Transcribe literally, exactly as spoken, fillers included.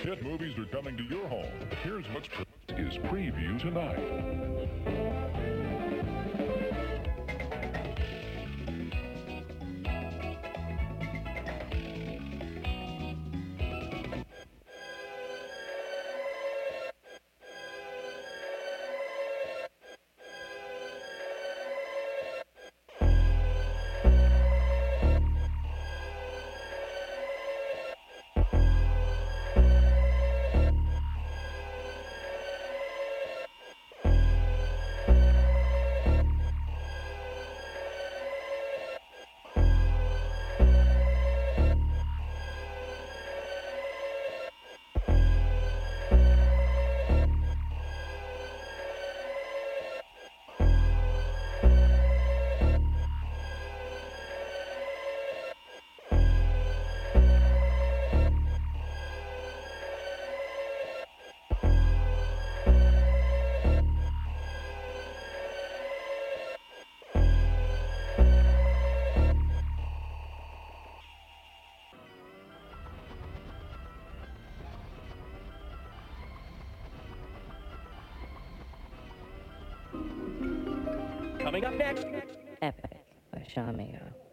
Hit movies are coming to your home. Here's what's pre- is preview tonight. Coming up next, Epic by Shawn Migo.